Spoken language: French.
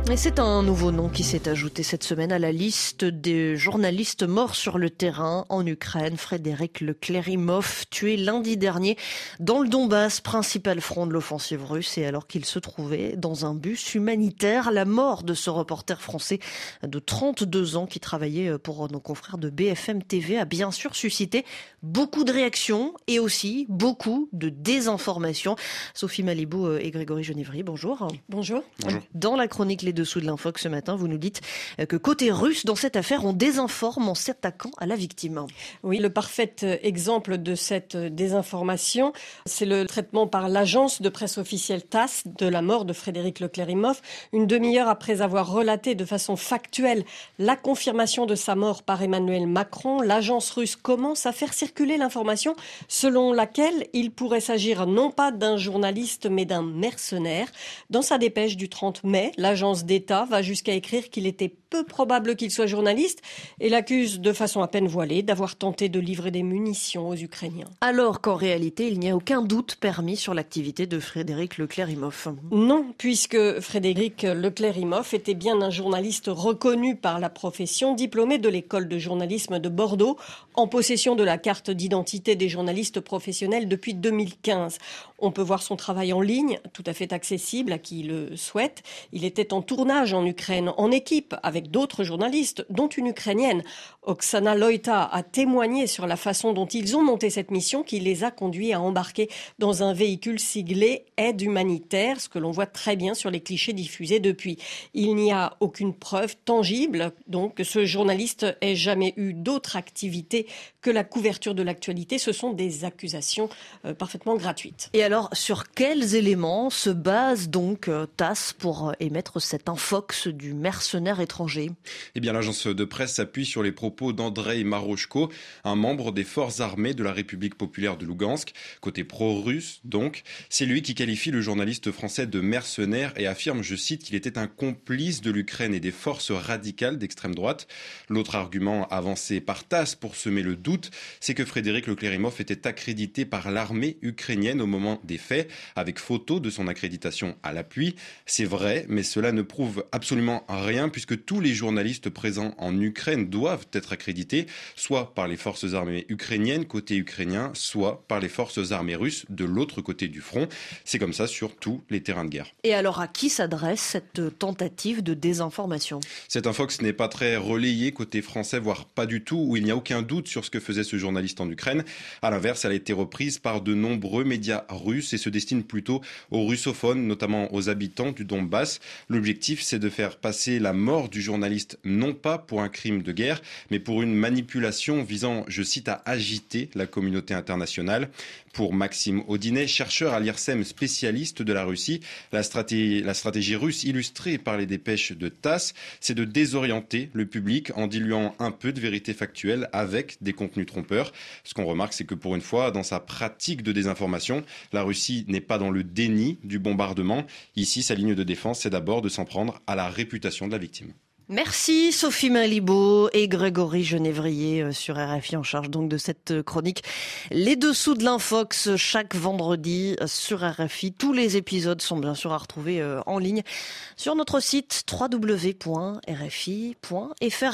Et c'est un nouveau nom qui s'est ajouté cette semaine à la liste des journalistes morts sur le terrain en Ukraine. Frédéric Leclérimov, tué lundi dernier dans le Donbass, principal front de l'offensive russe, et alors qu'il se trouvait dans un bus humanitaire. La mort de ce reporter français de 32 ans qui travaillait pour nos confrères de BFM TV a bien sûr suscité beaucoup de réactions et aussi beaucoup de désinformation. Sophie Malibaud et Grégory Genevrier, bonjour. Bonjour. Dans la chronique Les Dessous de l'Infox ce matin, vous nous dites que côté russe, dans cette affaire, on désinforme en s'attaquant à la victime. Oui, le parfait exemple de cette désinformation, c'est le traitement par l'agence de presse officielle TASS de la mort de Frédéric Leclérimov. Une demi-heure après avoir relaté de façon factuelle la confirmation de sa mort par Emmanuel Macron, l'agence russe commence à faire circuler l'information selon laquelle il pourrait s'agir non pas d'un journaliste mais d'un mercenaire. Dans sa dépêche du 30 mai, l'agence d'État va jusqu'à écrire qu'il était peu probable qu'il soit journaliste et l'accuse de façon à peine voilée d'avoir tenté de livrer des munitions aux Ukrainiens. Alors qu'en réalité, il n'y a aucun doute permis sur l'activité de Frédéric Leclérimov. Non, puisque Frédéric Leclérimov était bien un journaliste reconnu par la profession, diplômé de l'école de journalisme de Bordeaux, en possession de la carte d'identité des journalistes professionnels depuis 2015. On peut voir son travail en ligne, tout à fait accessible à qui le souhaite. Il était en tournage en Ukraine, en équipe, avec d'autres journalistes, dont une Ukrainienne. Oksana Loïta a témoigné sur la façon dont ils ont monté cette mission qui les a conduits à embarquer dans un véhicule siglé aide humanitaire, ce que l'on voit très bien sur les clichés diffusés depuis. Il n'y a aucune preuve tangible, donc, que ce journaliste ait jamais eu d'autre activité que la couverture de l'actualité. Ce sont des accusations parfaitement gratuites. Et alors, sur quels éléments se base donc TASS pour émettre cet infox du mercenaire étranger ? Eh bien, l'agence de presse s'appuie sur les propos d'Andrei Maroshko, un membre des forces armées de la République populaire de Lougansk, côté pro-russe donc. C'est lui qui qualifie le journaliste français de mercenaire et affirme, je cite, qu'il était un complice de l'Ukraine et des forces radicales d'extrême droite. L'autre argument avancé par TASS pour semer le doute, c'est que Frédéric Leclérimov était accrédité par l'armée ukrainienne au moment des faits, avec photo de son accréditation à l'appui. C'est vrai, mais cela ne prouve absolument rien puisque tous les journalistes présents en Ukraine doivent être accrédités, soit par les forces armées ukrainiennes côté ukrainien, soit par les forces armées russes de l'autre côté du front. C'est comme ça sur tous les terrains de guerre. Et alors, à qui s'adresse cette tentative de désinformation ? Cette infox n'est pas très relayée côté français, voire pas du tout, où il n'y a aucun doute sur ce que faisait ce journaliste en Ukraine. À l'inverse, elle a été reprise par de nombreux médias russes et se destine plutôt aux russophones, notamment aux habitants du Donbass. L'objectif, c'est de faire passer la mort du journaliste non pas pour un crime de guerre, mais pour une manipulation visant, je cite, à agiter la communauté internationale. Pour Maxime Audinet, chercheur à l'IRSEM, spécialiste de la Russie, la stratégie russe illustrée par les dépêches de TASS, c'est de désorienter le public en diluant un peu de vérité factuelle avec des contenus trompeurs. Ce qu'on remarque, c'est que pour une fois, dans sa pratique de désinformation, la Russie n'est pas dans le déni du bombardement. Ici, sa ligne de défense, c'est d'abord de s'en prendre à la réputation de la victime. Merci Sophie Malibaud et Grégory Genevrier sur RFI en charge donc de cette chronique. Les Dessous de l'Infox chaque vendredi sur RFI. Tous les épisodes sont bien sûr à retrouver en ligne sur notre site www.rfi.fr.